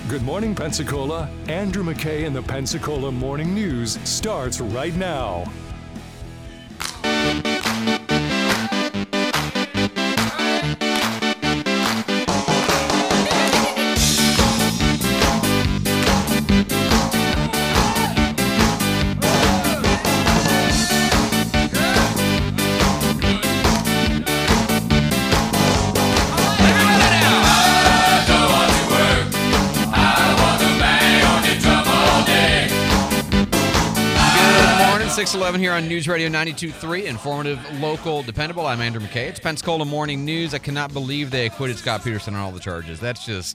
Good morning, Pensacola. Andrew McKay and the Pensacola Morning News starts right now. Morning, 6:11 here on News Radio 92.3, informative, local, dependable. I'm Andrew McKay. It's Pensacola Morning News. I cannot believe they acquitted Scott Peterson on all the charges. That's just,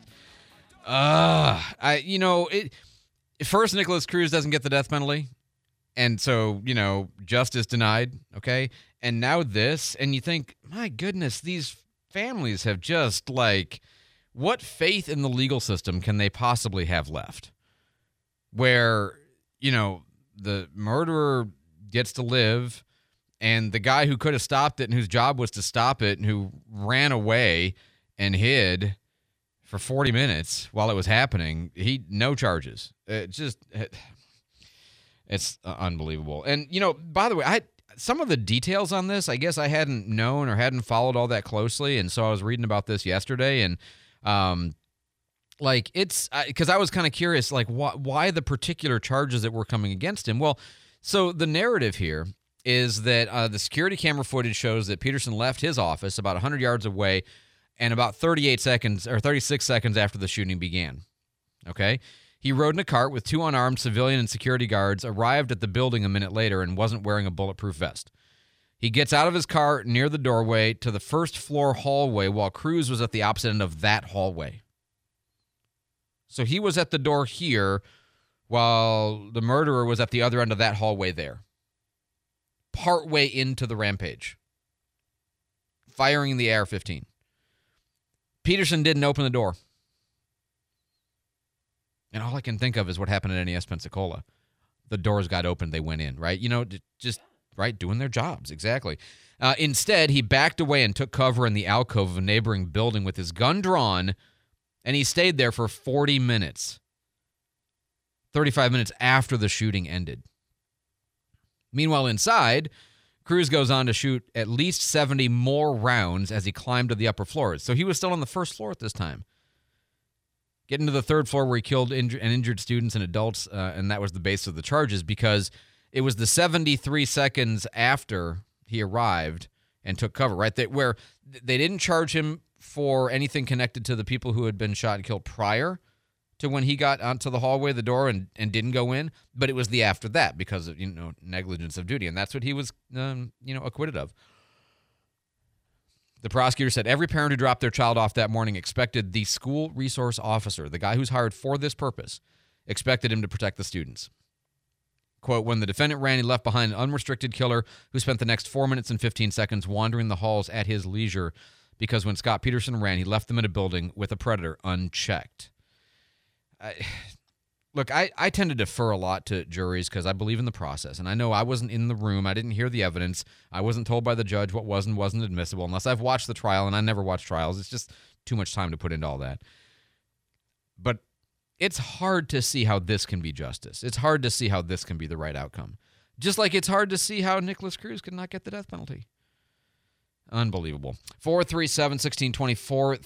first Nicholas Cruz doesn't get the death penalty, and so, justice denied, okay? And now this, and you think, my goodness, these families have just, what faith in the legal system can they possibly have left? Where, the murderer gets to live, and the guy who could have stopped it and whose job was to stop it and who ran away and hid for 40 minutes while it was happening, no charges. It's unbelievable. And, by the way, some of the details on this, I guess I hadn't known or hadn't followed all that closely, and so I was reading about this yesterday, and it's because I was kind of curious, why the particular charges that were coming against him. Well, so the narrative here is that the security camera footage shows that Peterson left his office about 100 yards away and about 36 seconds after the shooting began. Okay? He rode in a cart with two unarmed civilian and security guards, arrived at the building a minute later, and wasn't wearing a bulletproof vest. He gets out of his car near the doorway to the first floor hallway while Cruz was at the opposite end of that hallway. So he was at the door here while the murderer was at the other end of that hallway there. Partway into the rampage. Firing the AR-15. Peterson didn't open the door. And all I can think of is what happened at NES Pensacola. The doors got opened, they went in, right? Doing their jobs, exactly. Instead, he backed away and took cover in the alcove of a neighboring building with his gun drawn, and he stayed there for 40 minutes. 35 minutes after the shooting ended. Meanwhile, inside, Cruz goes on to shoot at least 70 more rounds as he climbed to the upper floors. So he was still on the first floor at this time. Getting to the third floor where he killed and injured students and adults, and that was the base of the charges because it was the 73 seconds after he arrived and took cover, right? Where they didn't charge him for anything connected to the people who had been shot and killed prior to when he got onto the hallway, the door, and didn't go in. But it was the after that because of, negligence of duty. And that's what he was, acquitted of. The prosecutor said every parent who dropped their child off that morning expected the school resource officer, the guy who's hired for this purpose, expected him to protect the students. Quote, when the defendant ran, he left behind an unrestricted killer who spent the next 4 minutes and 15 seconds wandering the halls at his leisure because when Scott Peterson ran, he left them in a building with a predator unchecked. I tend to defer a lot to juries because I believe in the process. And I know I wasn't in the room. I didn't hear the evidence. I wasn't told by the judge what was and wasn't admissible unless I've watched the trial, and I never watch trials. It's just too much time to put into all that. But it's hard to see how this can be justice. It's hard to see how this can be the right outcome. Just like it's hard to see how Nicholas Cruz could not get the death penalty. Unbelievable. 437-1620,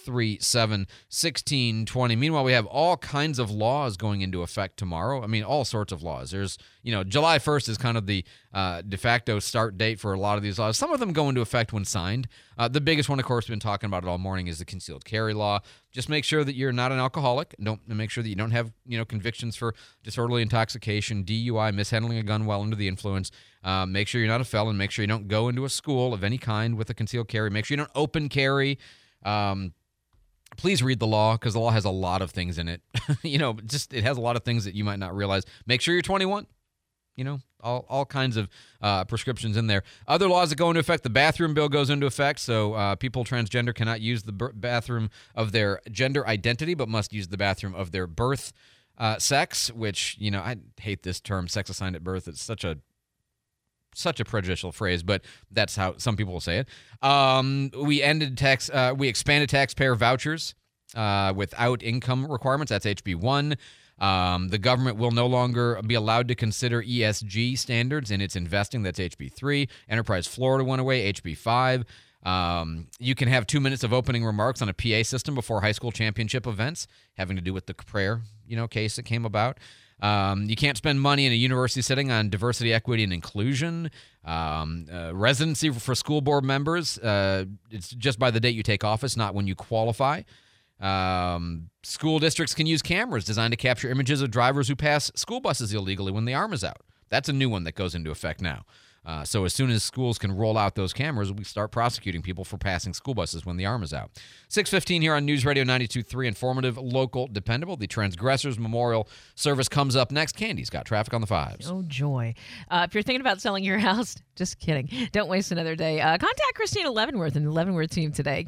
437-1620. Meanwhile, we have all kinds of laws going into effect tomorrow. I mean, all sorts of laws. There's, July 1st is kind of the de facto start date for a lot of these laws. Some of them go into effect when signed. The biggest one, of course, we've been talking about it all morning is the concealed carry law. Just make sure that you're not an alcoholic. Make sure that you don't have, convictions for disorderly intoxication, DUI, mishandling a gun while under the influence. Make sure you're not a felon. Make sure you don't go into a school of any kind with a concealed carry. Make sure you don't open carry. Please read the law because the law has a lot of things in it. It has a lot of things that you might not realize. Make sure you're 21. All kinds of prescriptions in there. Other laws that go into effect, the bathroom bill goes into effect, so people transgender cannot use the bathroom of their gender identity, but must use the bathroom of their birth sex, which, I hate this term, sex assigned at birth. It's such a prejudicial phrase, but that's how some people will say it. We expanded taxpayer vouchers without income requirements. That's HB 1. The government will no longer be allowed to consider ESG standards in its investing. That's HB 3. Enterprise Florida went away, HB 5. You can have 2 minutes of opening remarks on a PA system before high school championship events, having to do with the prayer, case that came about. You can't spend money in a university setting on diversity, equity, and inclusion. Residency for school board members, it's just by the date you take office, not when you qualify. School districts can use cameras designed to capture images of drivers who pass school buses illegally when the arm is out. That's a new one that goes into effect now. So as soon as schools can roll out those cameras, we start prosecuting people for passing school buses when the arm is out. 6:15 here on News Radio 92.3, informative, local, dependable. The Transgressors Memorial Service comes up next. Candy's got traffic on the 5s. Oh, joy. If you're thinking about selling your house, just kidding. Don't waste another day. Contact Christina Leavenworth and the Leavenworth team today.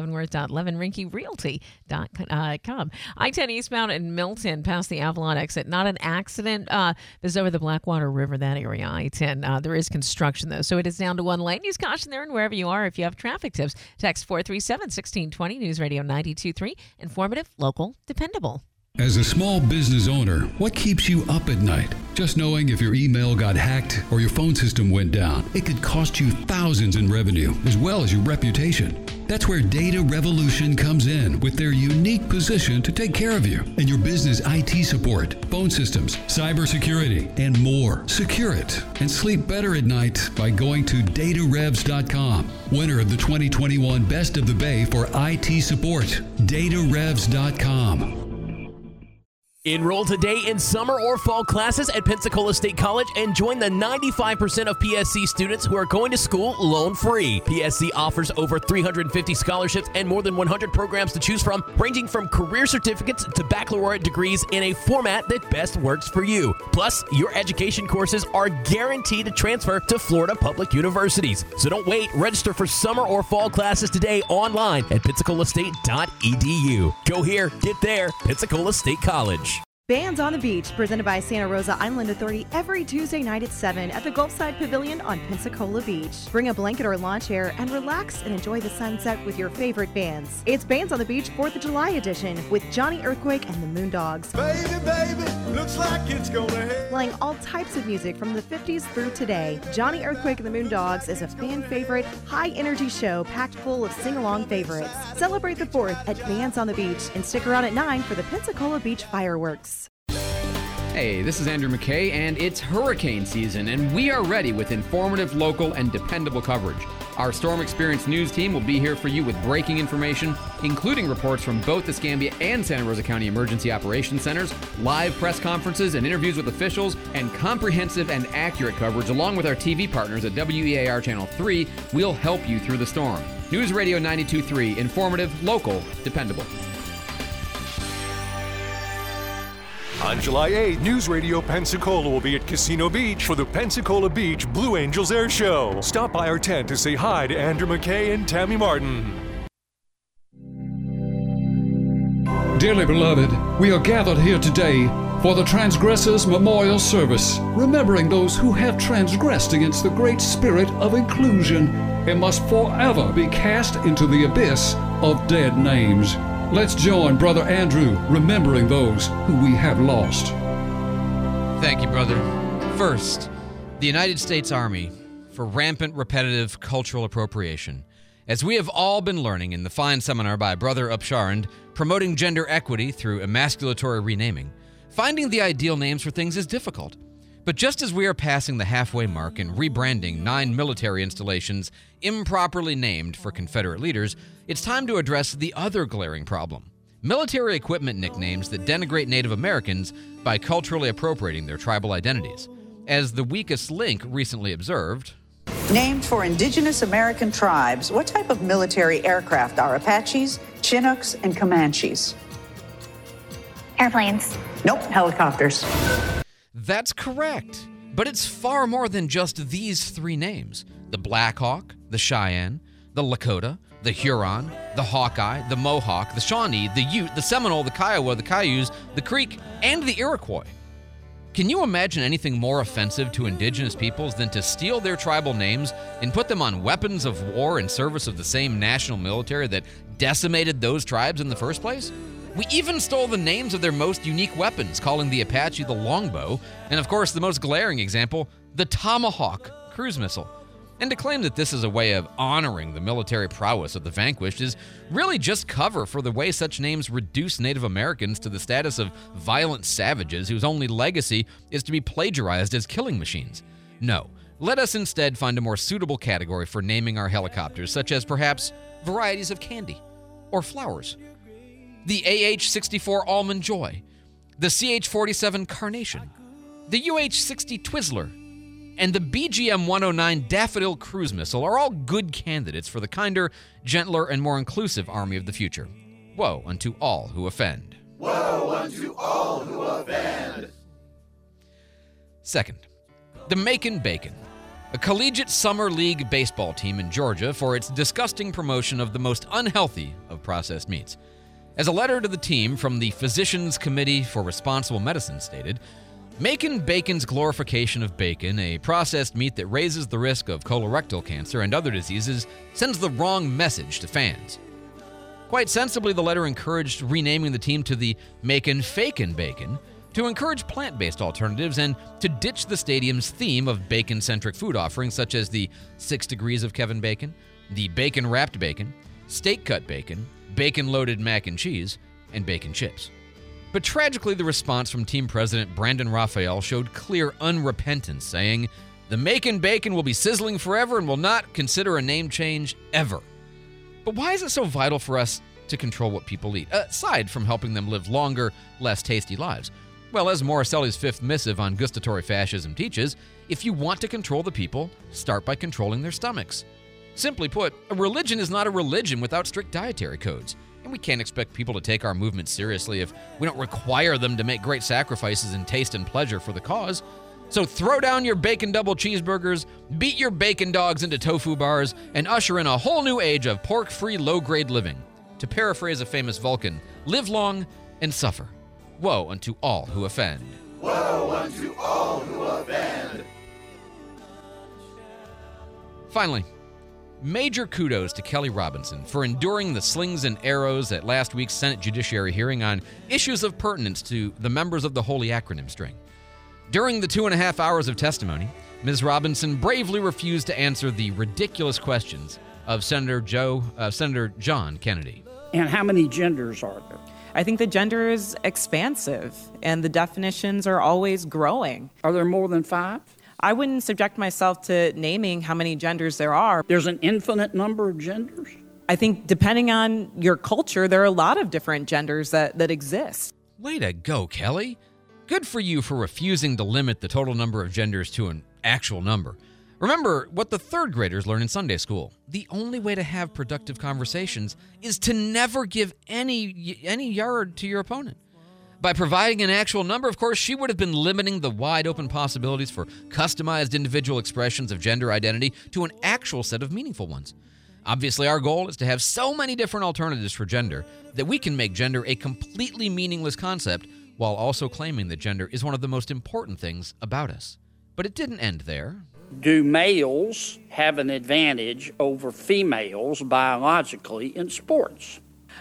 ChristinaLeavenworth.leavenrinkyrealty.com. I-10 eastbound in Milton past the Avalon exit. Not an accident. This is over the Blackwater River, that area, I-10. There is construction, though, so it is down to one lane. Use caution there and wherever you are. If you have traffic tips, text 437-1620, News Radio 92.3, informative, local, dependable. As a small business owner, what keeps you up at night? Just knowing if your email got hacked or your phone system went down, it could cost you thousands in revenue as well as your reputation. That's where Data Revolution comes in with their unique position to take care of you and your business IT support, phone systems, cybersecurity, and more. Secure it and sleep better at night by going to datarevs.com. Winner of the 2021 Best of the Bay for IT support. datarevs.com. Enroll today in summer or fall classes at Pensacola State College and join the 95% of PSC students who are going to school loan-free. PSC offers over 350 scholarships and more than 100 programs to choose from, ranging from career certificates to baccalaureate degrees in a format that best works for you. Plus, your education courses are guaranteed to transfer to Florida public universities. So don't wait. Register for summer or fall classes today online at PensacolaState.edu. Go here, get there, Pensacola State College. Bands on the Beach, presented by Santa Rosa Island Authority every Tuesday night at 7 at the Gulfside Pavilion on Pensacola Beach. Bring a blanket or lawn chair and relax and enjoy the sunset with your favorite bands. It's Bands on the Beach 4th of July edition with Johnny Earthquake and the Moondogs. Baby, baby, looks like it's gonna hit. Playing all types of music from the 50s through today. Johnny Earthquake and the Moondogs is a fan favorite, high energy show packed full of sing-along favorites. Celebrate the 4th at Bands on the Beach and stick around at 9 for the Pensacola Beach fireworks. Hey, this is Andrew McKay, and it's hurricane season, and we are ready with informative, local, and dependable coverage. Our Storm Experience news team will be here for you with breaking information, including reports from both the Escambia and Santa Rosa County Emergency Operations Centers, live press conferences and interviews with officials, and comprehensive and accurate coverage along with our TV partners at WEAR Channel 3 will help you through the storm. News Radio 92.3, informative, local, dependable. On July 8th, News Radio Pensacola will be at Casino Beach for the Pensacola Beach Blue Angels Air Show. Stop by our tent to say hi to Andrew McKay and Tammy Martin. Dearly beloved, we are gathered here today for the Transgressors Memorial Service, remembering those who have transgressed against the great spirit of inclusion and must forever be cast into the abyss of dead names. Let's join Brother Andrew remembering those who we have lost. Thank you, brother. First, the United States Army for rampant, repetitive cultural appropriation. As we have all been learning in the fine seminar by Brother Upsharand, promoting gender equity through emasculatory renaming, finding the ideal names for things is difficult. But just as we are passing the halfway mark in rebranding 9 military installations improperly named for Confederate leaders, it's time to address the other glaring problem: military equipment nicknames that denigrate Native Americans by culturally appropriating their tribal identities. As The Weakest Link recently observed, named for indigenous American tribes, what type of military aircraft are Apaches, Chinooks, and Comanches? Airplanes. Nope, helicopters. That's correct. But it's far more than just these 3 names: the Black Hawk, the Cheyenne, the Lakota, the Huron, the Hawkeye, the Mohawk, the Shawnee, the Ute, the Seminole, the Kiowa, the Cayuse, the Creek, and the Iroquois. Can you imagine anything more offensive to indigenous peoples than to steal their tribal names and put them on weapons of war in service of the same national military that decimated those tribes in the first place? We even stole the names of their most unique weapons, calling the Apache the longbow, and of course the most glaring example, the Tomahawk cruise missile. And to claim that this is a way of honoring the military prowess of the vanquished is really just cover for the way such names reduce Native Americans to the status of violent savages whose only legacy is to be plagiarized as killing machines. No, let us instead find a more suitable category for naming our helicopters, such as perhaps varieties of candy or flowers. The AH-64 Almond Joy, the CH-47 Carnation, the UH-60 Twizzler, and the BGM-109 Daffodil Cruise Missile are all good candidates for the kinder, gentler, and more inclusive Army of the future. Woe unto all who offend. Woe unto all who offend. Second, the Macon Bacon, a collegiate summer league baseball team in Georgia for its disgusting promotion of the most unhealthy of processed meats. As a letter to the team from the Physicians Committee for Responsible Medicine stated, Macon Bacon's glorification of bacon, a processed meat that raises the risk of colorectal cancer and other diseases, sends the wrong message to fans. Quite sensibly, the letter encouraged renaming the team to the Macon Fakin' Bacon to encourage plant-based alternatives and to ditch the stadium's theme of bacon-centric food offerings such as the 6 Degrees of Kevin Bacon, the bacon-wrapped bacon, steak-cut bacon, bacon-loaded mac and cheese, and bacon chips. But tragically, the response from team president Brandon Raphael showed clear unrepentance, saying, "The Macon Bacon will be sizzling forever and will not consider a name change ever." But why is it so vital for us to control what people eat, aside from helping them live longer, less tasty lives? Well, as Morricelli's fifth missive on gustatory fascism teaches, if you want to control the people, start by controlling their stomachs. Simply put, a religion is not a religion without strict dietary codes. And we can't expect people to take our movement seriously if we don't require them to make great sacrifices in taste and pleasure for the cause. So throw down your bacon double cheeseburgers, beat your bacon dogs into tofu bars, and usher in a whole new age of pork-free low-grade living. To paraphrase a famous Vulcan, live long and suffer. Woe unto all who offend. Woe unto all who offend. Finally, major kudos to Kelly Robinson for enduring the slings and arrows at last week's Senate Judiciary hearing on issues of pertinence to the members of the Holy Acronym String. During the 2.5 hours of testimony, Ms. Robinson bravely refused to answer the ridiculous questions of Senator John Kennedy. And how many genders are there? I think the gender is expansive, and the definitions are always growing. Are there more than 5? I wouldn't subject myself to naming how many genders there are. There's an infinite number of genders? I think depending on your culture, there are a lot of different genders that exist. Way to go, Kelly. Good for you for refusing to limit the total number of genders to an actual number. Remember what the third graders learn in Sunday school. The only way to have productive conversations is to never give any yard to your opponent. By providing an actual number, of course, she would have been limiting the wide-open possibilities for customized individual expressions of gender identity to an actual set of meaningful ones. Obviously, our goal is to have so many different alternatives for gender that we can make gender a completely meaningless concept while also claiming that gender is one of the most important things about us. But it didn't end there. Do males have an advantage over females biologically in sports?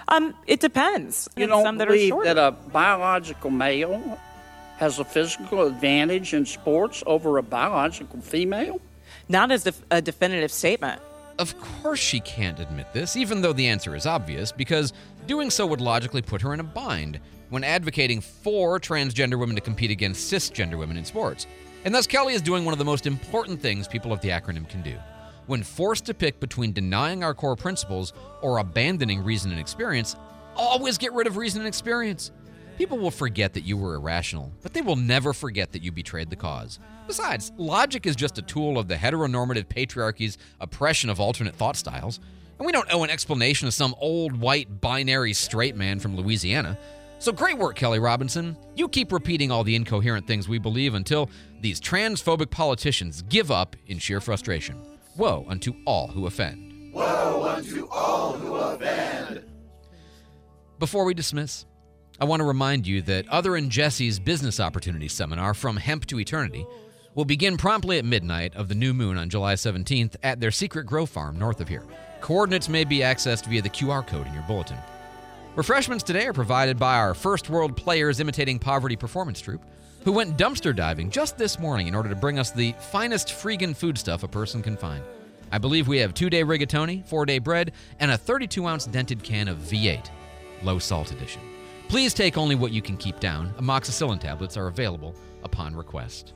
It depends. You don't believe that a biological male has a physical advantage in sports over a biological female? Not as a definitive statement. Of course she can't admit this, even though the answer is obvious, because doing so would logically put her in a bind when advocating for transgender women to compete against cisgender women in sports. And thus Kelly is doing one of the most important things people of the acronym can do. When forced to pick between denying our core principles or abandoning reason and experience, always get rid of reason and experience. People will forget that you were irrational, but they will never forget that you betrayed the cause. Besides, logic is just a tool of the heteronormative patriarchy's oppression of alternate thought styles, and we don't owe an explanation to some old white binary straight man from Louisiana. So great work, Kelly Robinson. You keep repeating all the incoherent things we believe until these transphobic politicians give up in sheer frustration. Woe unto all who offend. Woe unto all who offend. Before we dismiss, I want to remind you that Other and Jesse's Business Opportunities Seminar From Hemp to Eternity will begin promptly at midnight of the new moon on July 17th at their secret grow farm north of here. Coordinates may be accessed via the QR code in your bulletin. Refreshments today are provided by our First World Players Imitating Poverty performance troupe, who went dumpster diving just this morning in order to bring us the finest freegan foodstuff a person can find. I believe we have 2-day rigatoni, 4-day bread, and a 32-ounce dented can of V8, low salt edition. Please take only what you can keep down. Amoxicillin tablets are available upon request.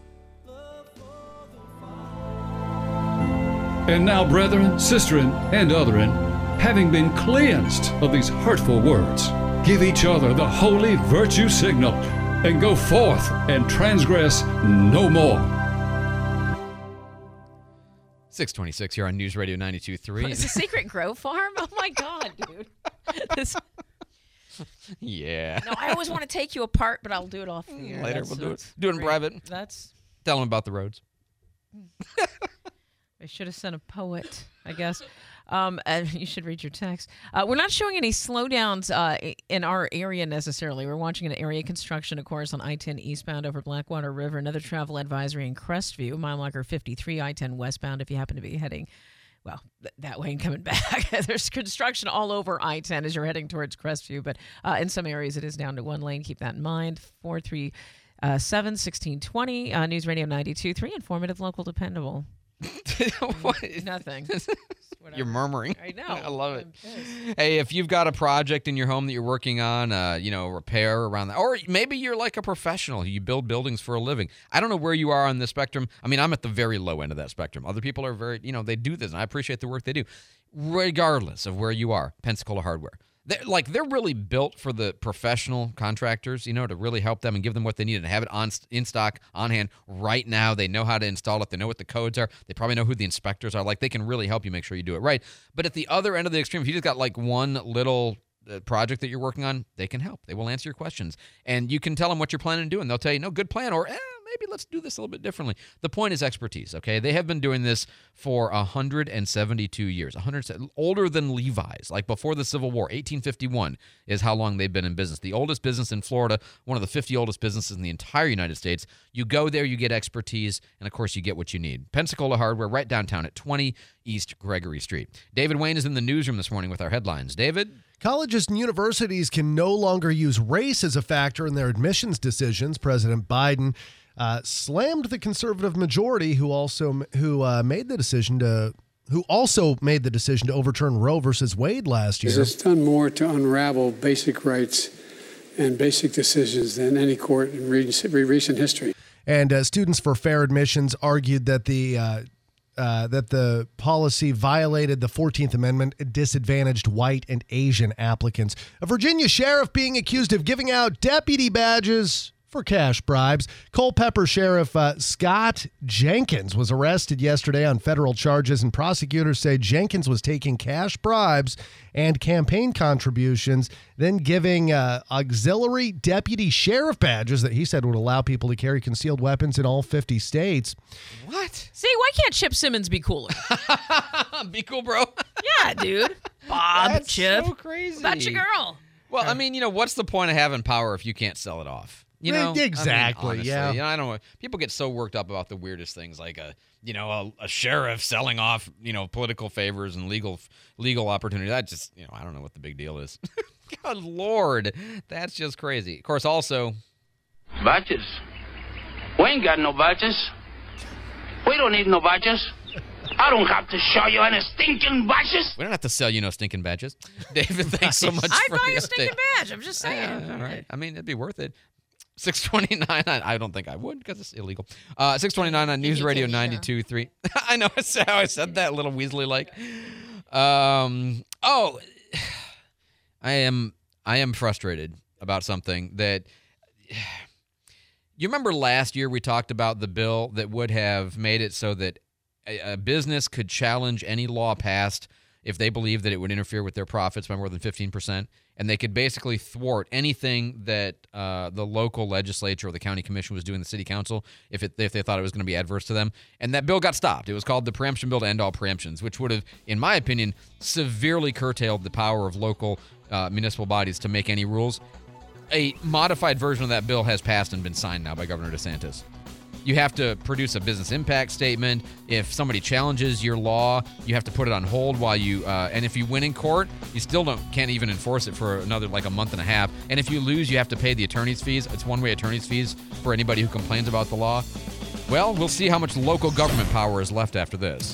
And now, brethren, sisterin, and otherin, having been cleansed of these hurtful words, give each other the holy virtue signal, and go forth and transgress no more. 626 here on News Radio 92.3. It's a secret grow farm? Oh, my God, dude. Yeah. No, I always want to take you apart, but I'll do it off the air. Later, we'll do it. Do it in private. Tell them about the roads. I should have sent a poet, I guess. And you should read your text. We're not showing any slowdowns in our area necessarily. We're watching an area construction, of course, on I-10 eastbound over Blackwater River. Another travel advisory in Crestview, mile marker 53, I-10 westbound if you happen to be heading, well, that way and coming back. There's construction all over I-10 as you're heading towards Crestview, but in some areas it is down to one lane. Keep that in mind. 437-1620, News Radio 92.3, informative, local, dependable. Nothing. You're murmuring. I know. I love it. Hey, if you've got a project in your home that you're working on, repair around that, or maybe you're like a professional, you build buildings for a living. I don't know where you are on the spectrum. I mean, I'm at the very low end of that spectrum. Other people are very, they do this, and I appreciate the work they do. Regardless of where you are, Pensacola Hardware. They're really built for the professional contractors, to really help them and give them what they need and have it in stock, on hand right now. They know how to install it. They know what the codes are. They probably know who the inspectors are. They can really help you make sure you do it right. But at the other end of the extreme, if you just got one little project that you're working on, they can help. They will answer your questions. And you can tell them what you're planning to do, and they'll tell you, no, good plan, or maybe let's do this a little bit differently. The point is expertise, okay? They have been doing this for 172 years, older than Levi's, before the Civil War. 1851 is how long they've been in business. The oldest business in Florida, one of the 50 oldest businesses in the entire United States. You go there, you get expertise, and of course you get what you need. Pensacola Hardware, right downtown at 20 East Gregory Street. David Wayne is in the newsroom this morning with our headlines. David? Colleges and universities can no longer use race as a factor in their admissions decisions. President Biden slammed the conservative majority who also made the decision to overturn Roe versus Wade last year. It's done more to unravel basic rights and basic decisions than any court in recent history. And Students for Fair Admissions argued that the policy violated the 14th Amendment, disadvantaged white and Asian applicants. A Virginia sheriff being accused of giving out deputy badges for cash bribes. Culpeper Sheriff Scott Jenkins was arrested yesterday on federal charges, and prosecutors say Jenkins was taking cash bribes and campaign contributions, then giving auxiliary deputy sheriff badges that he said would allow people to carry concealed weapons in all 50 states. What? See, why can't Chip Simmons be cooler? Be cool, bro. Yeah, dude. Bob, That's Chip. so crazy. That's your girl. Well, I mean, what's the point of having power if you can't sell it off? Exactly. Honestly, yeah. I don't know. People get so worked up about the weirdest things, like a sheriff selling off, political favors and legal opportunity. That just, I don't know what the big deal is. God Lord, that's just crazy. Of course, also badges. We ain't got no badges. We don't need no badges. I don't have to show you any stinking badges. We don't have to sell you no stinking badges. David, thanks so much I'd for buy the a update. stinking badge. I'm just saying. All right. I mean, it'd be worth it. 629. I don't think I would because it's illegal. 629 on News Radio 92.3. I know how I said that, a little Weasley-like. I am frustrated about something that. You remember last year we talked about the bill that would have made it so that a business could challenge any law passed if they believed that it would interfere with their profits by more than 15%, and they could basically thwart anything that the local legislature or the county commission was doing, the city council, if they thought it was going to be adverse to them. And that bill got stopped. It was called the Preemption Bill to End All Preemptions, which would have, in my opinion, severely curtailed the power of local municipal bodies to make any rules. a modified version of that bill has passed and been signed now by Governor DeSantis. You have to produce a business impact statement. If somebody challenges your law, you have to put it on hold while you, and if you win in court, you still can't even enforce it for another like a month and a half. And if you lose, you have to pay the attorney's fees. It's one-way attorney's fees for anybody who complains about the law. Well, we'll see how much local government power is left after this.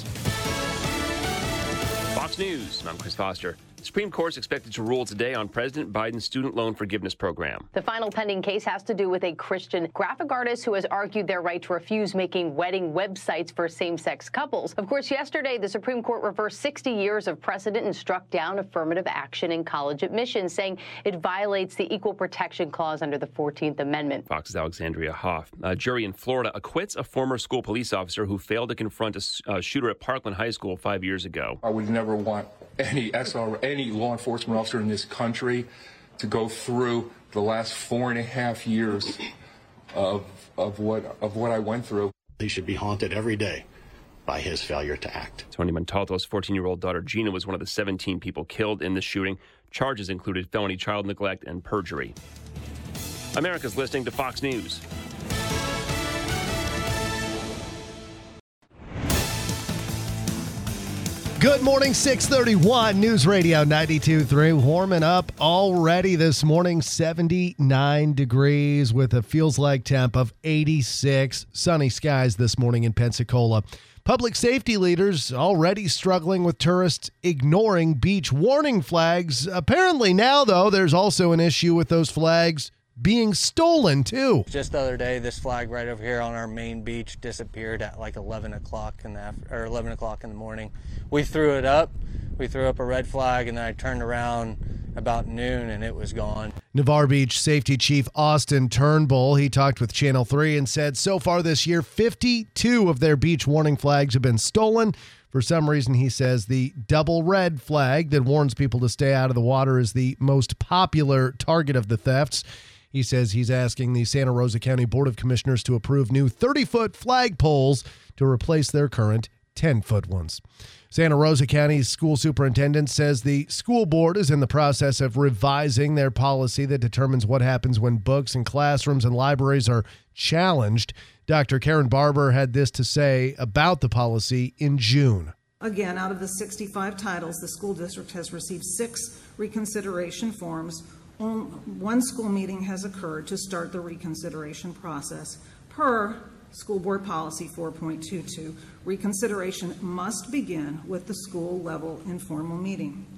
Fox News, I'm Chris Foster. The Supreme Court is expected to rule today on President Biden's student loan forgiveness program. The final pending case has to do with a Christian graphic artist who has argued their right to refuse making wedding websites for same-sex couples. Of course, yesterday, the Supreme Court reversed 60 years of precedent and struck down affirmative action in college admissions, saying it violates the Equal Protection Clause under the 14th Amendment. Fox's Alexandria Hoff. A jury in Florida acquits a former school police officer who failed to confront a shooter at Parkland High School 5 years ago. I would never want any law enforcement officer in this country to go through the last 4.5 years of what I went through. He should be haunted every day by his failure to act. Tony Montalto's 14-year-old daughter Gina was one of the 17 people killed in the shooting. Charges included felony child neglect and perjury. America's listening to Fox News. Good morning, 631 News Radio 92.3. Warming up already this morning, 79 degrees with a feels-like temp of 86. Sunny skies this morning in Pensacola. Public safety leaders already struggling with tourists ignoring beach warning flags. Apparently now, though, there's also an issue with those flags being stolen, too. Just the other day, this flag right over here on our main beach disappeared at like 11 o'clock in the morning. We threw it up. We threw up a red flag, and then I turned around about noon, and it was gone. Navarre Beach Safety Chief Austin Turnbull, he talked with Channel 3 and said so far this year, 52 of their beach warning flags have been stolen. For some reason, he says the double red flag that warns people to stay out of the water is the most popular target of the thefts. He says he's asking the Santa Rosa County Board of Commissioners to approve new 30-foot flag poles to replace their current 10-foot ones. Santa Rosa County's school superintendent says the school board is in the process of revising their policy that determines what happens when books in classrooms and libraries are challenged. Dr. Karen Barber had this to say about the policy in June. Again, out of the 65 titles, the school district has received 6 reconsideration forms. One school meeting has occurred to start the reconsideration process. Per School Board Policy 4.22, reconsideration must begin with the school level informal meeting.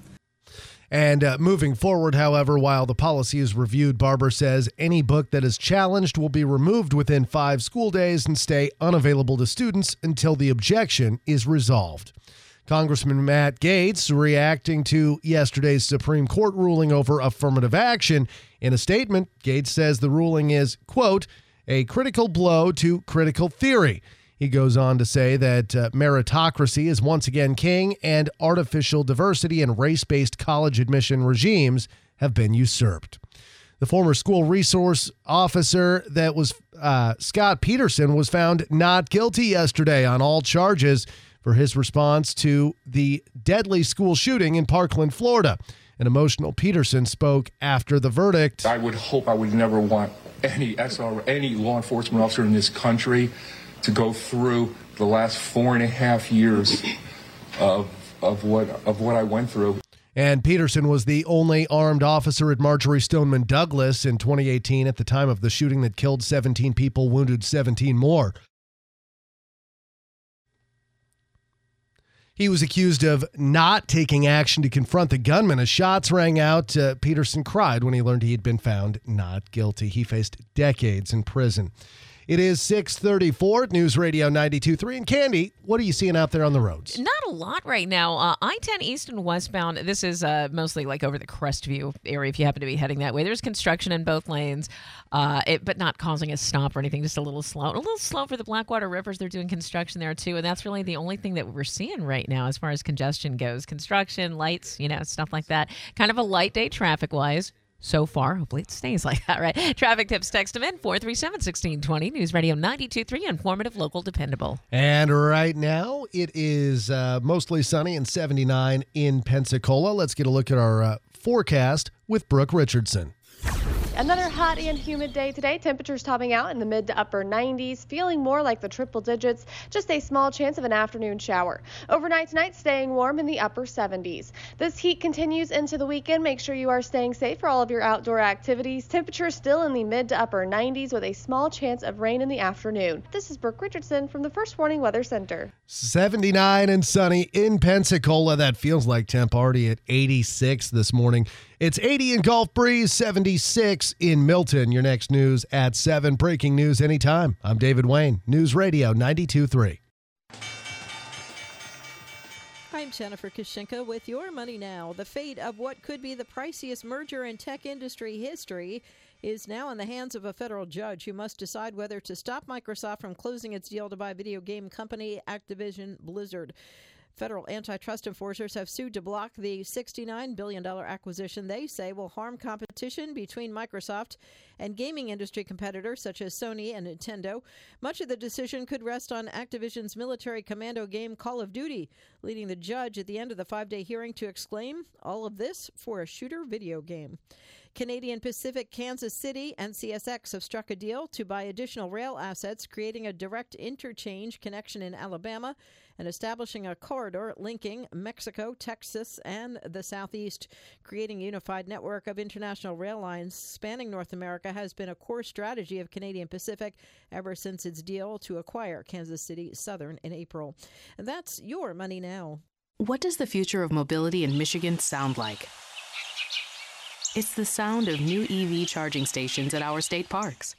And moving forward, however, while the policy is reviewed, Barber says any book that is challenged will be removed within 5 school days and stay unavailable to students until the objection is resolved. Congressman Matt Gaetz reacting to yesterday's Supreme Court ruling over affirmative action. In a statement, Gaetz says the ruling is, quote, a critical blow to critical theory. He goes on to say that meritocracy is once again king and artificial diversity and race-based college admission regimes have been usurped. The former school resource officer that was Scott Peterson was found not guilty yesterday on all charges for his response to the deadly school shooting in Parkland, Florida. An emotional Peterson spoke after the verdict. I would hope I would never want any law enforcement officer in this country to go through the last 4.5 years of what I went through. And Peterson was the only armed officer at Marjory Stoneman Douglas in 2018 at the time of the shooting that killed 17 people, wounded 17 more. He was accused of not taking action to confront the gunman. As shots rang out, Peterson cried when he learned he had been found not guilty. He faced decades in prison. It is 6:34 News Radio 92.3. And Candy, what are you seeing out there on the roads? Not a lot right now. I-10 east and westbound. This is mostly like over the Crestview area if you happen to be heading that way. There's construction in both lanes, but not causing a stop or anything, just a little slow. A little slow for the Blackwater Rivers. They're doing construction there too, and that's really the only thing that we're seeing right now as far as congestion goes. Construction, lights, stuff like that. Kind of a light day traffic-wise. So far, hopefully it stays like that, right? Traffic tips, text them in, 437-1620. News Radio 92.3, informative, local, dependable. And right now, it is mostly sunny and 79 in Pensacola. Let's get a look at our forecast with Brooke Richardson. Another hot and humid day today. Temperatures topping out in the mid to upper 90s, feeling more like the triple digits. Just a small chance of an afternoon shower. Overnight tonight, staying warm in the upper 70s. This heat continues into the weekend. Make sure you are staying safe for all of your outdoor activities. Temperatures still in the mid to upper 90s with a small chance of rain in the afternoon. This is Brooke Richardson from the First Warning Weather Center. 79 and sunny in Pensacola. That feels like temp already at 86 this morning. It's 80 in Gulf Breeze, 76 in Milton. Your next news at 7. Breaking news anytime. I'm David Wayne, News Radio 92.3. I'm Jennifer Kushinka with Your Money Now. The fate of what could be the priciest merger in tech industry history is now in the hands of a federal judge who must decide whether to stop Microsoft from closing its deal to buy video game company Activision Blizzard. Federal antitrust enforcers have sued to block the $69 billion acquisition they say will harm competition between Microsoft and gaming industry competitors such as Sony and Nintendo. Much of the decision could rest on Activision's military commando game Call of Duty, leading the judge at the end of the 5-day hearing to exclaim, "All of this for a shooter video game." Canadian Pacific, Kansas City, and CSX have struck a deal to buy additional rail assets, creating a direct interchange connection in Alabama and establishing a corridor linking Mexico, Texas, and the Southeast. Creating a unified network of international rail lines spanning North America has been a core strategy of Canadian Pacific ever since its deal to acquire Kansas City Southern in April. And that's Your Money Now. What does the future of mobility in Michigan sound like? It's the sound of new EV charging stations at our state parks.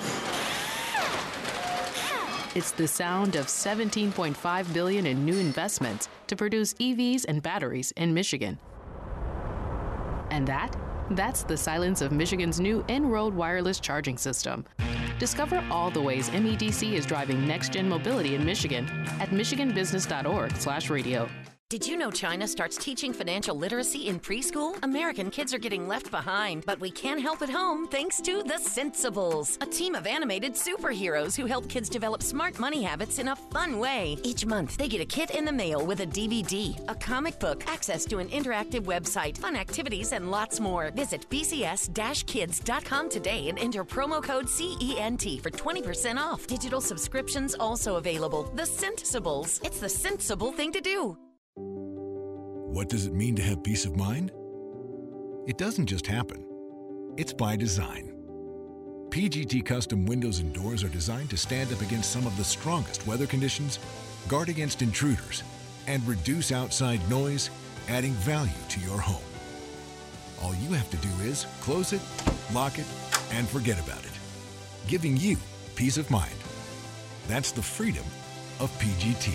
It's the sound of $17.5 billion in new investments to produce EVs and batteries in Michigan. And that's the silence of Michigan's new in-road wireless charging system. Discover all the ways MEDC is driving next-gen mobility in Michigan at michiganbusiness.org/radio. Did you know China starts teaching financial literacy in preschool? American kids are getting left behind, but we can help at home thanks to The Sensibles, a team of animated superheroes who help kids develop smart money habits in a fun way. Each month, they get a kit in the mail with a DVD, a comic book, access to an interactive website, fun activities, and lots more. Visit bcs-kids.com today and enter promo code CENT for 20% off. Digital subscriptions also available. The Sensibles. It's the sensible thing to do. What does it mean to have peace of mind? It doesn't just happen. It's by design. PGT custom windows and doors are designed to stand up against some of the strongest weather conditions, guard against intruders, and reduce outside noise, adding value to your home. All you have to do is close it, lock it, and forget about it, giving you peace of mind. That's the freedom of PGT.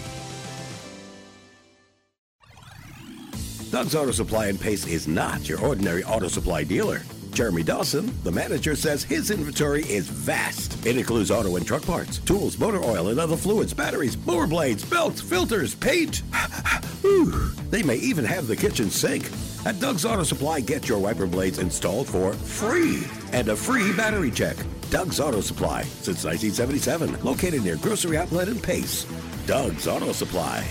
Doug's Auto Supply in Pace is not your ordinary auto supply dealer. Jeremy Dawson, the manager, says his inventory is vast. It includes auto and truck parts, tools, motor oil and other fluids, batteries, mower blades, belts, filters, paint. They may even have the kitchen sink. At Doug's Auto Supply, get your wiper blades installed for free and a free battery check. Doug's Auto Supply, since 1977, located near Grocery Outlet and Pace. Doug's Auto Supply.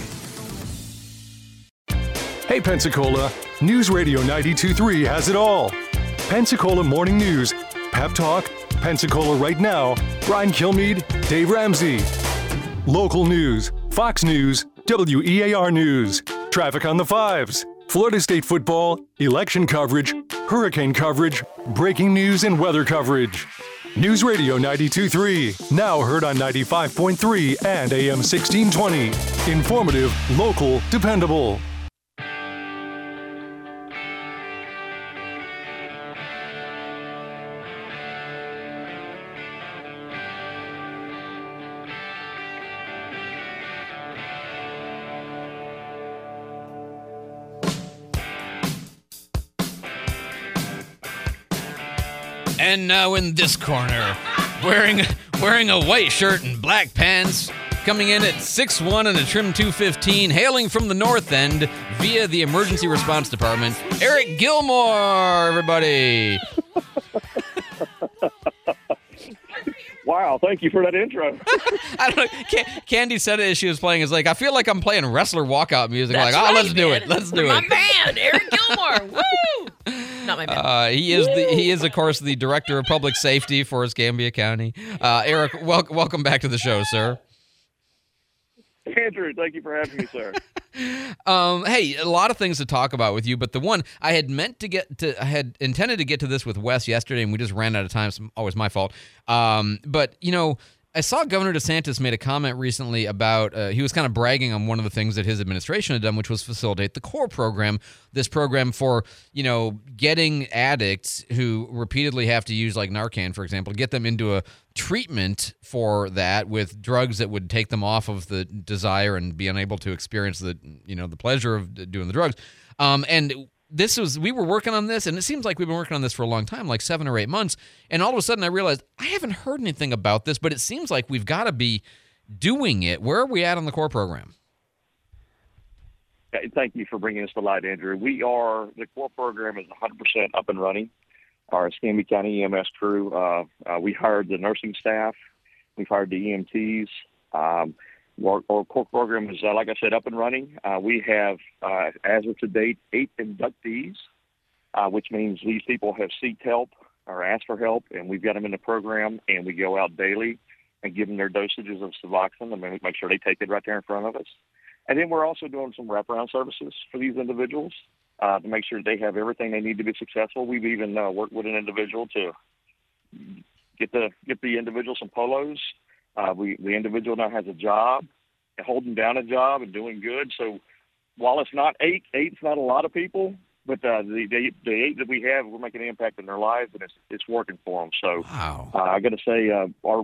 Hey Pensacola, News Radio 92.3 has it all. Pensacola Morning News, Pep Talk, Pensacola Right Now, Brian Kilmeade, Dave Ramsey. Local news, Fox News, WEAR News, traffic on the 5s, Florida State football, election coverage, hurricane coverage, breaking news and weather coverage. News Radio 92.3, now heard on 95.3 and AM 1620. Informative, local, dependable. And now in this corner, wearing a white shirt and black pants, coming in at 6'1" and a trim 215, hailing from the North End via the Emergency Response Department, Eric Gilmore, everybody. Wow, thank you for that intro. I don't know. Candy said it as she was playing. It's like, I feel like I'm playing wrestler walkout music. That's like, right, let's do man. it. Let's do My it. man, Eric Gilmore. Woo! Not my man. He is of course the director of public safety for Escambia County. Eric, welcome back to the show, sir. Andrew, thank you for having me, sir. Hey, a lot of things to talk about with you, but the one I had intended to get to this with Wes yesterday, and we just ran out of time. It's always my fault. But I saw Governor DeSantis made a comment recently about he was kind of bragging on one of the things that his administration had done, which was facilitate the CORE program, this program for, getting addicts who repeatedly have to use like Narcan, for example, get them into a treatment for that with drugs that would take them off of the desire and be unable to experience the pleasure of doing the drugs. We were working on this, and it seems like we've been working on this for a long time, like 7 or 8 months. And all of a sudden I realized I haven't heard anything about this, but it seems like we've got to be doing it. Where are we at on the CORE program? Thank you for bringing us to light, Andrew. The CORE program is 100% up and running. Our Escambia County EMS crew, we hired the nursing staff. We've hired the EMTs. Our CORE program is, like I said, up and running. We have, as of to date, 8 inductees, which means these people have sought help or asked for help, and we've got them in the program, and we go out daily and give them their dosages of Suboxone. We make sure they take it right there in front of us. And then we're also doing some wraparound services for these individuals to make sure they have everything they need to be successful. We've even worked with an individual to get the individual some polos. The individual now has a job, holding down a job and doing good. So while it's not eight's not a lot of people, but the 8 that we have, we're making an impact in their lives, and it's working for them. So wow. I got to say, our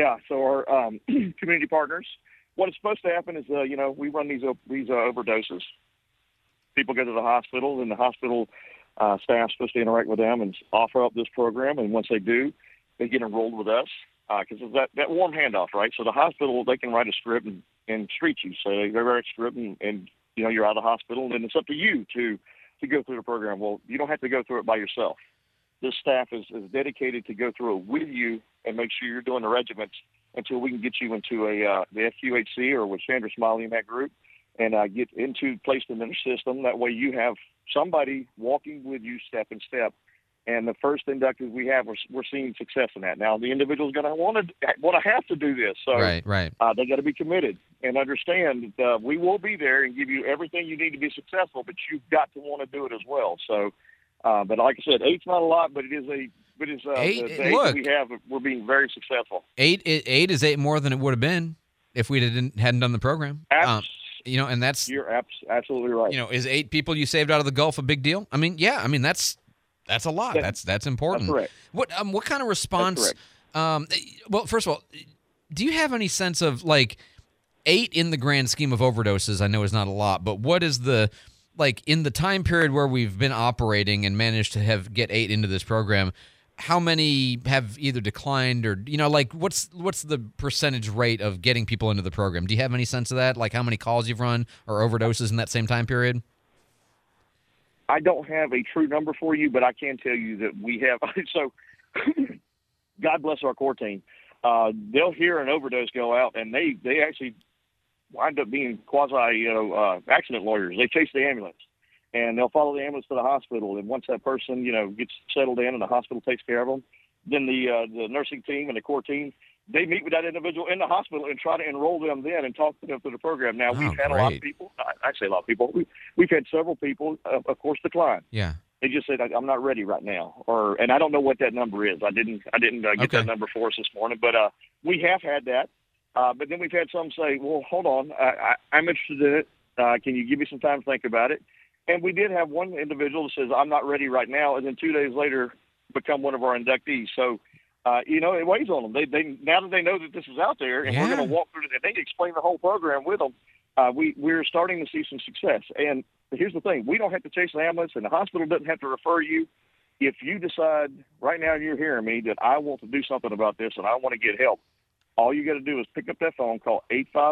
community partners, what is supposed to happen is, we run these overdoses. People go to the hospital, and the hospital staff's supposed to interact with them and offer up this program. And once they do, they get enrolled with us because it's that warm handoff, right? So the hospital, they can write a script and treat you. So they write a script and you're out of the hospital, and then it's up to you to go through the program. Well, you don't have to go through it by yourself. This staff is dedicated to go through it with you and make sure you're doing the regimens until we can get you into the FQHC or with Sandra Smiley in that group and get placed in the system. That way you have somebody walking with you step in step. And the first inductees we have, we're seeing success in that. Now, the individual's going to want to have to do this. So right. They got to be committed and understand that we will be there and give you everything you need to be successful, but you've got to want to do it as well. So, but like I said, 8's not a lot, but it is the 8 that we have, we're being very successful. 8 is 8 more than it would have been if we hadn't done the program. And that's you're absolutely right. Is 8 people you saved out of the Gulf a big deal? I mean, yeah. I mean, that's a lot. That's important. That's correct. What kind of response? Well, first of all, do you have any sense of 8 in the grand scheme of overdoses? I know is not a lot, but what is the in the time period where we've been operating and managed to get 8 into this program? How many have either declined or what's the percentage rate of getting people into the program? Do you have any sense of that? Like how many calls you've run or overdoses in that same time period? I don't have a true number for you, but I can tell you that we have. So, God bless our CORE team. They'll hear an overdose go out, and they actually wind up being quasi accident lawyers. They chase the ambulance, and they'll follow the ambulance to the hospital. And once that person gets settled in, and the hospital takes care of them, then the nursing team and the CORE team, they meet with that individual in the hospital and try to enroll them then and talk to them through the program. Now, we've had a lot of people, I say a lot of people, we've had several people, of course, decline. Yeah. They just said, I'm not ready right now. And I don't know what that number is. I didn't get that number for us this morning, but we have had that. But then we've had some say, well, hold on, I'm interested in it. Can you give me some time to think about it? And we did have one individual that says, I'm not ready right now, and then 2 days later become one of our inductees. So, it weighs on them. They now that they know that this is out there, and we're going to walk through it, and they explain the whole program with them. We're starting to see some success. And here's the thing: we don't have to chase an ambulance, and the hospital doesn't have to refer you. If you decide right now, you're hearing me, that I want to do something about this and I want to get help, all you got to do is pick up that phone, call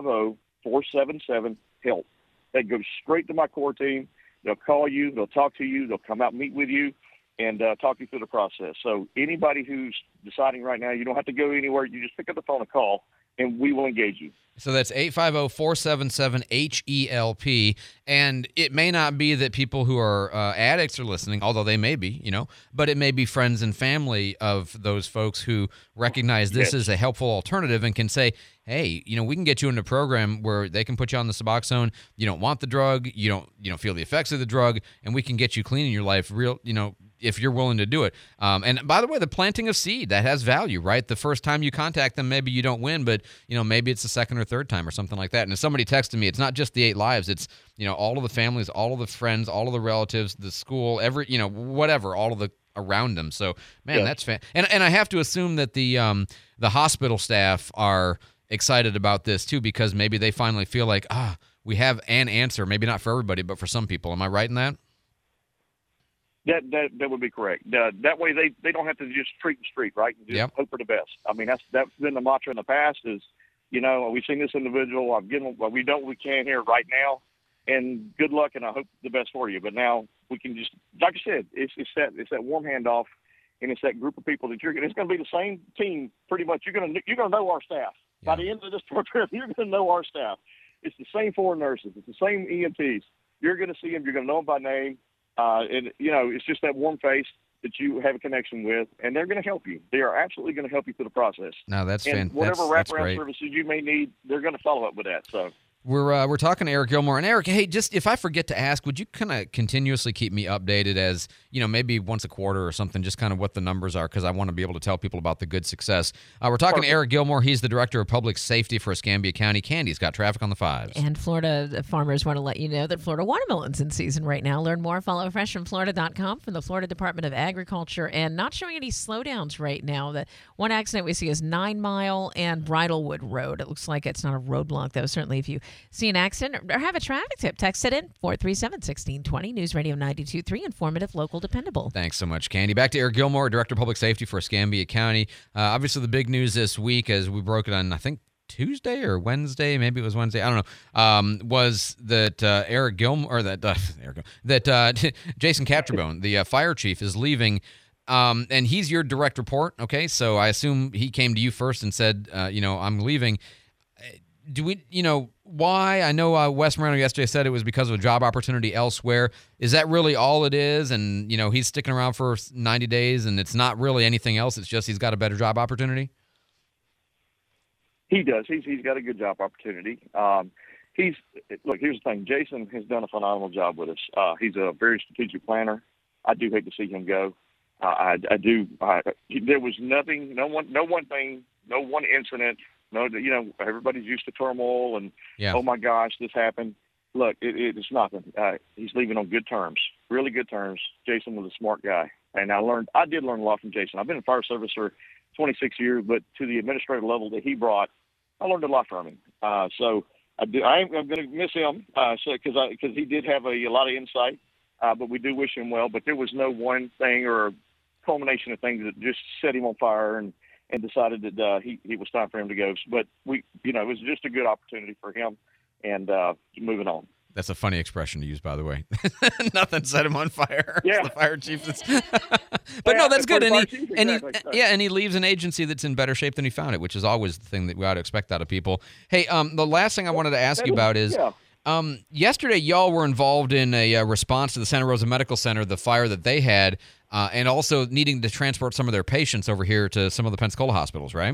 850-477-HELP. That goes straight to my CORE team. They'll call you. They'll talk to you. They'll come out and meet with you and talk you through the process. So anybody who's deciding right now, you don't have to go anywhere. You just pick up the phone and call, and we will engage you. So that's 850-477-HELP. And it may not be that people who are addicts are listening, although they may be, but it may be friends and family of those folks who recognize this as a helpful alternative and can say, hey, we can get you into a program where they can put you on the Suboxone. You don't want the drug. You don't feel the effects of the drug, and we can get you clean in your life if you're willing to do it. And by the way, the planting of seed, that has value, right? The first time you contact them, maybe you don't win, but maybe it's the second or third time or something like that. And if somebody texted me, it's not just the 8 lives, it's all of the families, all of the friends, all of the relatives, the school, whatever, all of the around them. So man, that's and I have to assume that the hospital staff are excited about this too, because maybe they finally feel like, we have an answer, maybe not for everybody, but for some people. Am I right in that? That would be correct. That way they don't have to just treat the street, right? And just hope for the best. I mean, that's been the mantra in the past is, we've seen this individual. I've given we don't we can here right now, and good luck, and I hope the best for you. But now we can just, like I said, it's that warm handoff, and it's that group of people that it's going to be the same team pretty much. You're going to know our staff by the end of this program. You're going to know our staff. It's the same 4 nurses. It's the same EMTs. You're going to see them. You're going to know them by name. And it's just that warm face that you have a connection with, and they're going to help you. They are absolutely going to help you through the process. No, that's fantastic. Whatever wraparound services you may need, they're going to follow up with that. So we're talking to Eric Gilmore. And Eric, hey, just if I forget to ask, would you kind of continuously keep me updated as, maybe once a quarter or something, just kind of what the numbers are, because I want to be able to tell people about the good success. We're talking to Eric Gilmore. He's the Director of Public Safety for Escambia County. Candy's got traffic on the 5s. And Florida farmers want to let you know that Florida watermelon's in season right now. Learn more, follow freshfromflorida.com from the Florida Department of Agriculture, and not showing any slowdowns right now. The one accident we see is 9 Mile and Bridlewood Road. It looks like it's not a roadblock, though. Certainly if you see an accident or have a traffic tip, text it in 437-1620. News Radio 92.3, informative, local, dependable. Thanks so much, Candy. Back to Eric Gilmore, Director of Public Safety for Escambia County. Obviously, the big news this week, as we broke it on, I think, Tuesday or Wednesday, maybe it was Wednesday, I don't know, was that Eric Gilmore, or that Jason Capterbone, the fire chief, is leaving. And he's your direct report, okay? So I assume he came to you first and said, I'm leaving. Do we, why? I know Wes Moreno yesterday said it was because of a job opportunity elsewhere. Is that really all it is? And, he's sticking around for 90 days and it's not really anything else. It's just he's got a better job opportunity? He does. He's got a good job opportunity. Here's the thing. Jason has done a phenomenal job with us. He's a very strategic planner. I do hate to see him go. I do. There was nothing, no one thing, no one incident. No, everybody's used to turmoil and, oh my gosh, this happened. Look, it's nothing. He's leaving on good terms, really good terms. Jason was a smart guy. And I did learn a lot from Jason. I've been in fire service for 26 years, but to the administrative level that he brought, I learned a lot from him. So I'm going to miss him because he did have a lot of insight, but we do wish him well. But there was no one thing or a culmination of things that just set him on fire and decided that he was time for him to go. But it was just a good opportunity for him, and moving on. That's a funny expression to use, by the way. Nothing set him on fire. Yeah, the fire chief. But no, that's good. And he leaves an agency that's in better shape than he found it, which is always the thing that we ought to expect out of people. Hey, the last thing I wanted to ask you about is. Yesterday, y'all were involved in a response to the Santa Rosa Medical Center, the fire that they had, and also needing to transport some of their patients over here to some of the Pensacola hospitals, right?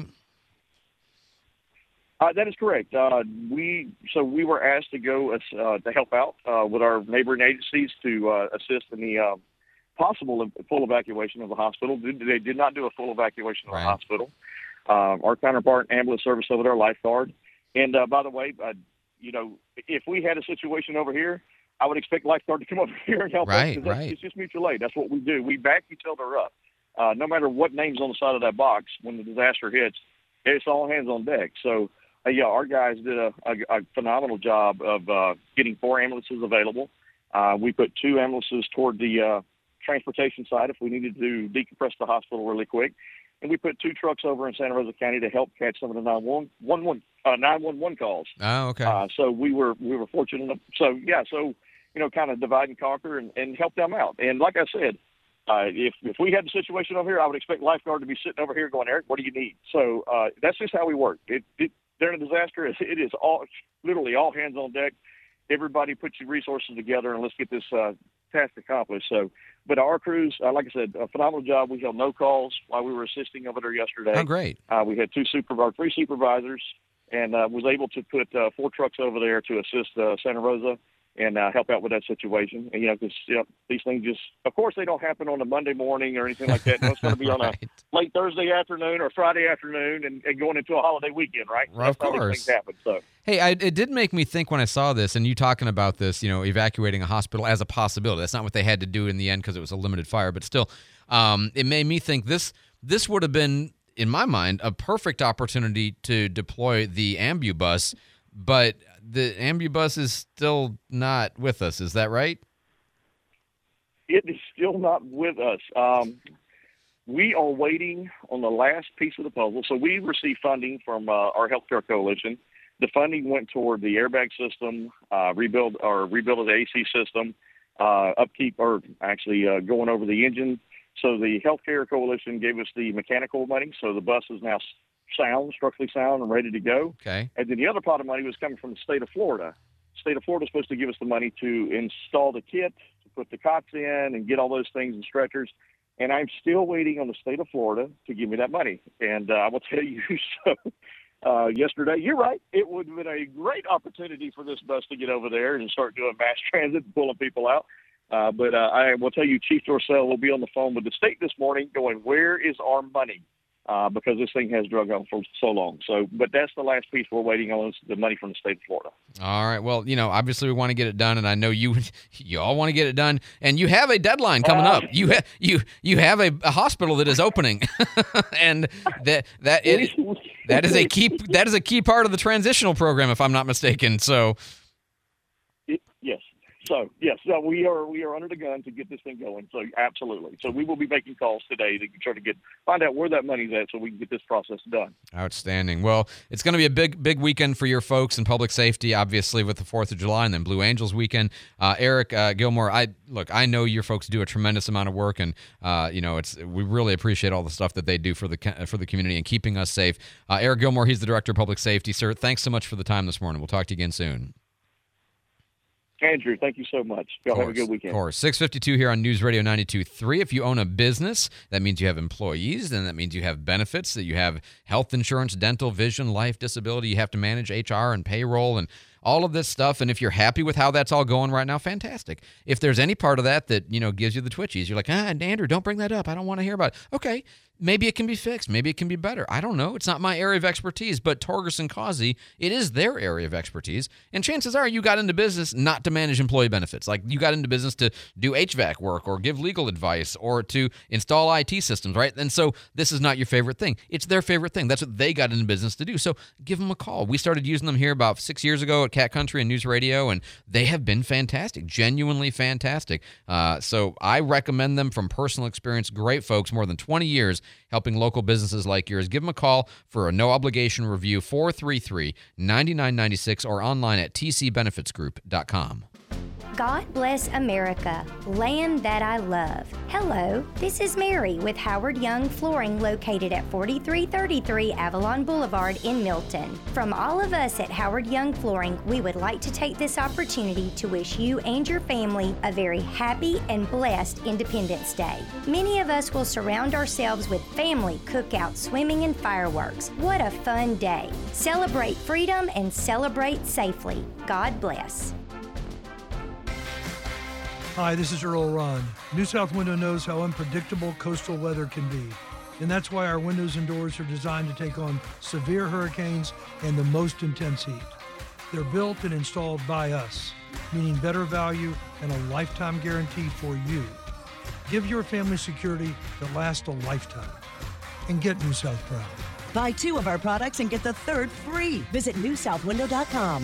That is correct. We were asked to go to help out with our neighboring agencies to assist in the possible full evacuation of the hospital. They did not do a full evacuation of the hospital. Our counterpart, ambulance service over there, Lifeguard. And by the way, if we had a situation over here, I would expect Lifeguard to come over here and help us. Right. It's just mutual aid. That's what we do. We back each other up. No matter what name's on the side of that box, when the disaster hits, it's all hands on deck. So, our guys did a phenomenal job of getting 4 ambulances available. We put 2 ambulances toward the transportation side if we needed to decompress the hospital really quick. And we put 2 trucks over in Santa Rosa County to help catch some of the 911 calls. Oh, okay. So we were fortunate enough. So kind of divide and conquer and help them out. And like I said, if we had the situation over here, I would expect Lifeguard to be sitting over here going, Eric, what do you need? So that's just how we work. during a disaster, it is all literally all hands on deck. Everybody put your resources together and let's get this task accomplished. So, but our crews, like I said, a phenomenal job. We held no calls while we were assisting over there yesterday. Oh, great. We had three supervisors, and was able to put 4 trucks over there to assist Santa Rosa and help out with that situation. And, because these things just, of course, they don't happen on a Monday morning or anything like that. No, it's going to be on a late Thursday afternoon or Friday afternoon and going into a holiday weekend, right? Well, of That's how course. these things happen. So. Hey, it did make me think when I saw this, and you talking about this, evacuating a hospital as a possibility. That's not what they had to do in the end because it was a limited fire, but still, it made me think this would have been, in my mind, a perfect opportunity to deploy the ambubus, but the ambubus is still not with us. Is that right? It is still not with us. We are waiting on the last piece of the puzzle. So we received funding from our healthcare coalition. The funding went toward the airbag system, rebuild of the AC system, upkeep, or actually going over the engine. So the healthcare coalition gave us the mechanical money. So the bus is now structurally sound and ready to go. Okay. And then the other pot of money was coming from the state of Florida. The state of Florida is supposed to give us the money to install the kit, to put the cots in and get all those things and stretchers. And I'm still waiting on the state of Florida to give me that money. And I will tell you, yesterday, you're right, it would have been a great opportunity for this bus to get over there and start doing mass transit and pulling people out. But I will tell you, Chief Dorsell will be on the phone with the state this morning going, where is our money? Because this thing has drug on for so long. So, but that's the last piece we're waiting on, is the money from the state of Florida. All right. Well, obviously we want to get it done, and I know you all want to get it done, and you have a deadline coming up. You have a hospital that is opening, and that is a key part of the transitional program, if I'm not mistaken. So, yes. So, yes, we are under the gun to get this thing going. So, absolutely. So, we will be making calls today to try to find out where that money's at so we can get this process done. Outstanding. Well, it's going to be a big weekend for your folks in public safety, obviously, with the 4th of July and then Blue Angels weekend. Eric Gilmore, I know your folks do a tremendous amount of work, and we really appreciate all the stuff that they do for the community and keeping us safe. Eric Gilmore, he's the Director of Public Safety. Sir, thanks so much for the time this morning. We'll talk to you again soon. Andrew, thank you so much. Y'all have a good weekend. Of course. 6:52 here on News Radio 92.3. If you own a business, that means you have employees, then that means you have benefits, that you have health insurance, dental, vision, life, disability. You have to manage HR and payroll and all of this stuff. And if you're happy with how that's all going right now, fantastic. If there's any part of that gives you the twitchies, you're like, Andrew, don't bring that up. I don't want to hear about it. Okay. Maybe it can be fixed. Maybe it can be better. I don't know. It's not my area of expertise, but Torgerson Causey, it is their area of expertise. And chances are you got into business not to manage employee benefits. Like you got into business to do HVAC work or give legal advice or to install IT systems, right? And so this is not your favorite thing. It's their favorite thing. That's what they got into business to do. So give them a call. We started using them here about 6 years ago at Cat Country and News Radio, and they have been fantastic, genuinely fantastic. So I recommend them from personal experience. Great folks, more than 20 years helping local businesses like yours. Give them a call for a no-obligation review, 433-9996, or online at tcbenefitsgroup.com. God bless America, land that I love. Hello, this is Mary with Howard Young Flooring, located at 4333 Avalon Boulevard in Milton. From all of us at Howard Young Flooring, we would like to take this opportunity to wish you and your family a very happy and blessed Independence Day. Many of us will surround ourselves with family, cookouts, swimming, and fireworks. What a fun day. Celebrate freedom and celebrate safely. God bless. Hi, this is Earl Ron. New South Window knows how unpredictable coastal weather can be, and that's why our windows and doors are designed to take on severe hurricanes and the most intense heat. They're built and installed by us, meaning better value and a lifetime guarantee for you. Give your family security that lasts a lifetime, and get New South proud. Buy 2 of our products and get the 3rd free. Visit newsouthwindow.com.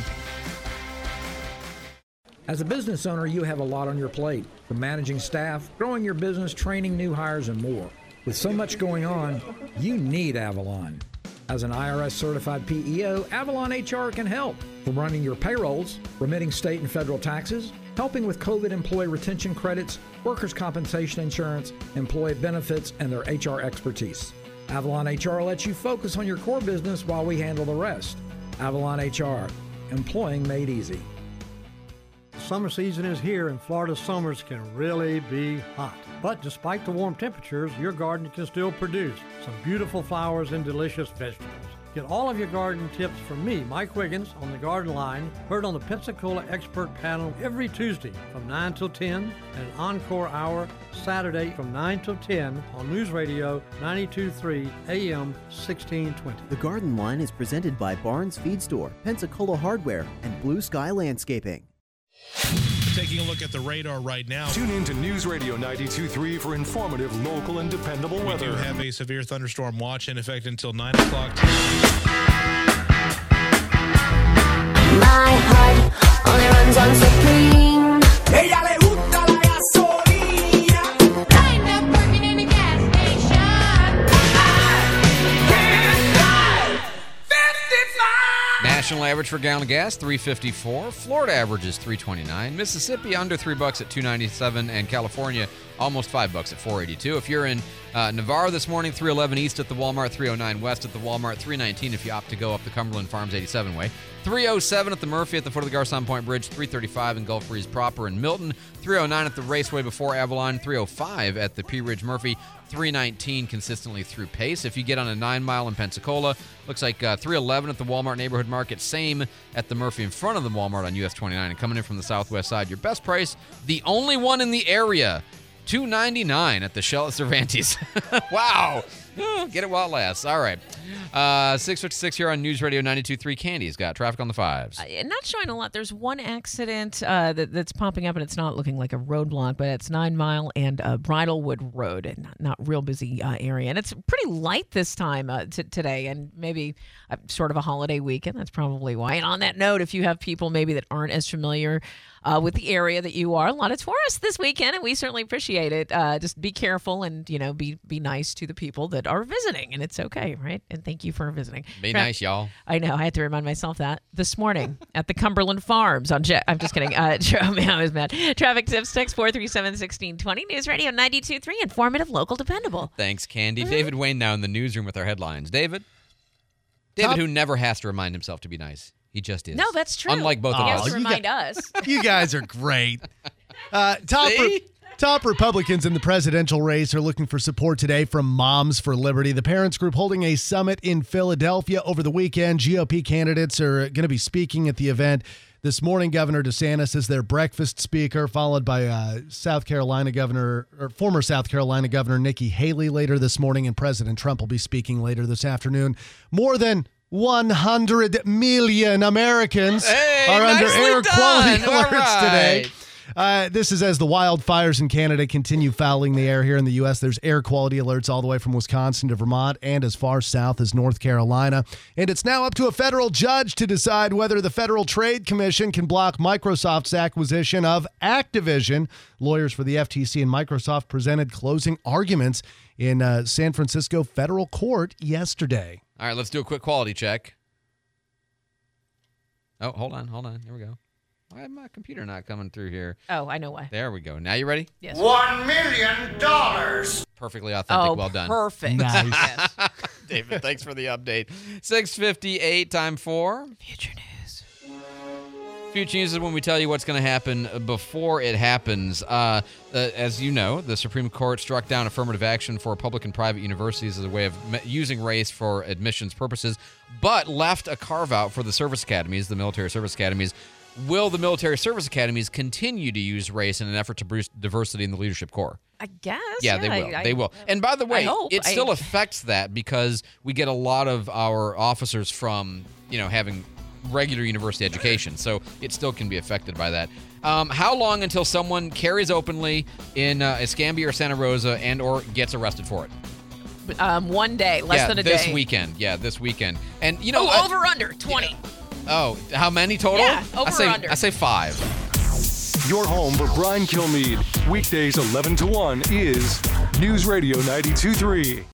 As a business owner, you have a lot on your plate, from managing staff, growing your business, training new hires, and more. With so much going on, you need Avalon. As an IRS-certified PEO, Avalon HR can help. From running your payrolls, remitting state and federal taxes, helping with COVID employee retention credits, workers' compensation insurance, employee benefits, and their HR expertise. Avalon HR lets you focus on your core business while we handle the rest. Avalon HR, employing made easy. Summer season is here and Florida summers can really be hot. But despite the warm temperatures, your garden can still produce some beautiful flowers and delicious vegetables. Get all of your garden tips from me, Mike Wiggins, on the Garden Line, heard on the Pensacola Expert Panel every Tuesday from 9 till 10, and an encore hour Saturday from 9 till 10 on News Radio 92.3 AM 1620. The Garden Line is presented by Barnes Feed Store, Pensacola Hardware, and Blue Sky Landscaping. Taking a look at the radar right now. Tune in to News Radio 92.3 for informative, local, and dependable weather. We do have a severe thunderstorm watch in effect until 9 o'clock. My heart only runs on Supreme. Ella le gusta la gasolina. I end up working in a gas station. I can't drive 55. National average for a gallon of gas, $3.54. Florida average is $3.29. Mississippi under $3 at $2.97, and California almost $5 at $4.82. If you're in Navarre this morning, $3.11 east at the Walmart, $3.09 west at the Walmart, $3.19 if you opt to go up the Cumberland Farms 87 way, $3.07 at the Murphy at the foot of the Garcon Point Bridge, $3.35 in Gulf Breeze proper in Milton, $3.09 at the Raceway before Avalon, $3.05 at the Pea Ridge Murphy, $3.19 consistently through Pace. If you get on a 9 Mile in Pensacola, looks like $3.11 at the Walmart Neighborhood Market, same at the Murphy in front of the Walmart on US 29. And coming in from the southwest side, your best price, the only one in the area, $2.99 at the Shell at Cervantes. Wow. Get it while it lasts. All right. 6:56 here on News Radio 92.3. Candy's got traffic on the fives. Not showing a lot. There's one accident that's popping up, and it's not looking like a roadblock, but it's 9 Mile and Bridlewood Road, and not real busy area. And it's pretty light this time today, and maybe sort of a holiday weekend. That's probably why. And on that note, if you have people maybe that aren't as familiar with the area that you are, a lot of tourists this weekend, and we certainly appreciate it. Just be careful and, be nice to the people that are visiting, and it's okay, right? And thank you for visiting. Be nice, y'all. I know. I had to remind myself that this morning at the Cumberland Farms on I'm just kidding. I was mad. Traffic tips, text 437-1620. News Radio 92.3. Informative, local, dependable. Thanks, Candy. David Wayne now in the newsroom with our headlines. David, who never has to remind himself to be nice. He just is. No, that's true. Unlike both of us. He has to remind us. You guys are great. Top Republicans in the presidential race are looking for support today from Moms for Liberty. The parents group holding a summit in Philadelphia over the weekend. GOP candidates are going to be speaking at the event. This morning, Governor DeSantis is their breakfast speaker, followed by former South Carolina Governor Nikki Haley later this morning, and President Trump will be speaking later this afternoon. More than 100 million Americans are under air quality alerts today. This is as the wildfires in Canada continue fouling the air here in the U.S. There's air quality alerts all the way from Wisconsin to Vermont and as far south as North Carolina. And it's now up to a federal judge to decide whether the Federal Trade Commission can block Microsoft's acquisition of Activision. Lawyers for the FTC and Microsoft presented closing arguments in San Francisco federal court yesterday. All right, let's do a quick quality check. Oh, hold on. Here we go. Why is my computer not coming through here? Oh, I know why. There we go. Now you ready? Yes. $1 million. Perfectly authentic. Oh, well done. Perfect. Nice. Yes. David, thanks for the update. 6:58, time for Future News. Future News is when we tell you what's going to happen before it happens. As you know, the Supreme Court struck down affirmative action for public and private universities as a way of using race for admissions purposes, but left a carve-out for the service academies, the military service academies. Will the military service academies continue to use race in an effort to boost diversity in the leadership corps? I guess. Yeah, they will. They will. And by the way, it still I affects that because we get a lot of our officers from, having regular university education. So it still can be affected by that. How long until someone carries openly in Escambia or Santa Rosa and or gets arrested for it? 1 day, less than a day. This weekend. Yeah, this weekend. And, over under 20. Oh, how many total? Yeah, over or under. I say 5. Your home for Brian Kilmeade. Weekdays 11 to 1 is News Radio 92.3.